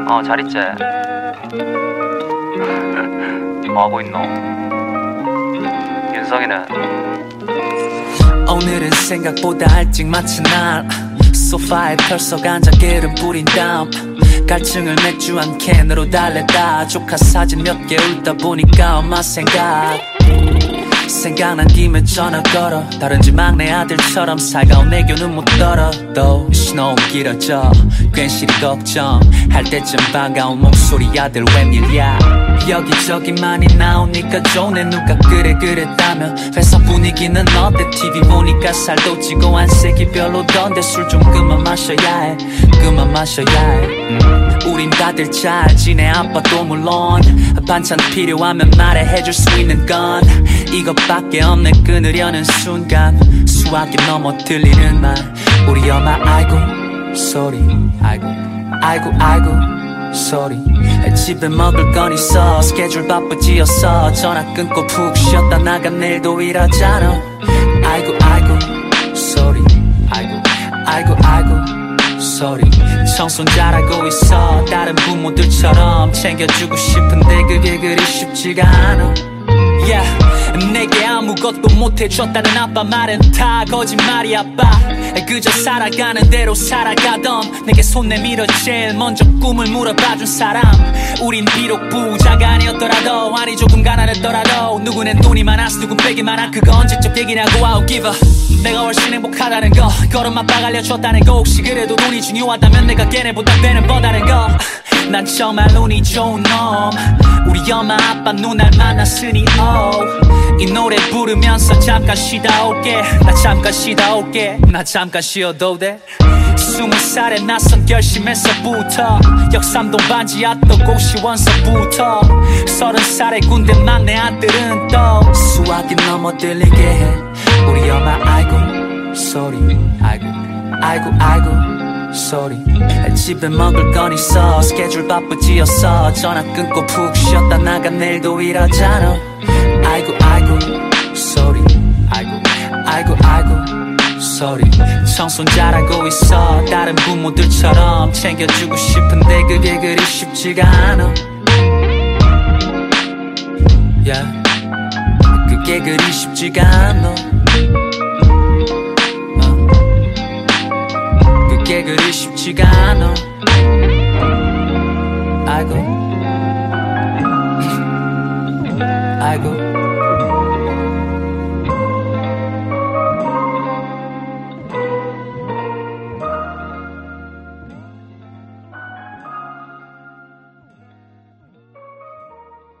잘 있지? 뭐 하고 있노? 윤성이는? 오늘은 생각보다 일찍 마친 날 소파에 펼석 앉아 기름 뿌린 다음 갈증을 맥주 한 캔으로 달래다 조카 사진 몇 개 울다 보니까 엄마 생각난 김에 전화 걸어 다른지 막내 아들처럼 살가운 애교는 못 떨어 또 신호음 길어져 괜시리 걱정할 때쯤 반가운 목소리 아들 웬일이야 여기저기 많이 나오니까 좋네 누가 그랬다며 회사 분위기는 어때 TV 보니까 살도 찌고 안색이 별로던데 술 좀 그만 마셔야 해 우린 다들 잘 지내 아빠도 물론 반찬 필요하면 말해 해줄 수 있는 건 이것밖에 없네 끊으려는 순간 수학이 넘어 들리는 말 우리 엄마 아이고 소리 아이고 소리 집에 먹을 건 있어 스케줄 바쁘지어서 전화 끊고 푹 쉬었다 나간 내일도 이러잖아 아이고 소리 아이고 소리 청소는 잘하고 있어 다른 부모들처럼 챙겨주고 싶은데 그게 그리 쉽지가 않아 내게 아무것도 못해줬다는 아빠 말은 다 거짓말이야 아빠 그저 살아가는 대로 살아가던 내게 손 내밀어 제일 먼저 꿈을 물어봐준 사람 우린 비록 부자가 아니었더라도 아니 조금 가난했더라도 누구는 돈이 많아서 누군 백이 많아 그거 언제적 얘기냐고 I don't give a 내가 훨씬 행복하다는 거 그걸 아빠가 알려줬다는 거 혹시 그래도 돈이 중요하다면 내가 걔네보다 배는 뻗다는 거 난 정말 운이 좋은 놈 우리 엄마 아빠 누날 만났으니 이 노래 부르면서 잠깐 쉬다 올게 나 잠깐 쉬어도 돼 20살에 나선 결심에서부터 역삼동 반지 핫도그 고시원서부터 30살에 군대 막내 아들은 또 수학이 넘어 들리게 해 우리 엄마 아이고 소리 아이고 소리 집에 먹을 건 있어 스케줄 바쁘지어서 전화 끊고 푹 쉬었다 나간 내일도 이러잖아 아이고 소리 아이고 소리 청소는 잘하고 있어 다른 부모들처럼 챙겨주고 싶은데 그게 그리 쉽지가 않아 그게 그리 쉽지가 않아 그게 그리 쉽지가 않아 아이고